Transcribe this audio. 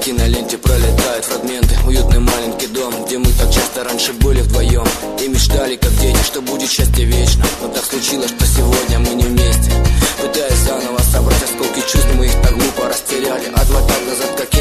киноленте пролетают фрагменты. Уютный маленький дом, где мы так часто раньше были вдвоем и мечтали, как дети, что будет счастье вечно. Но так случилось, что сегодня мы не вместе. Пытаясь заново собрать осколки чувств, мы их так глупо растеряли. Отмотав назад, как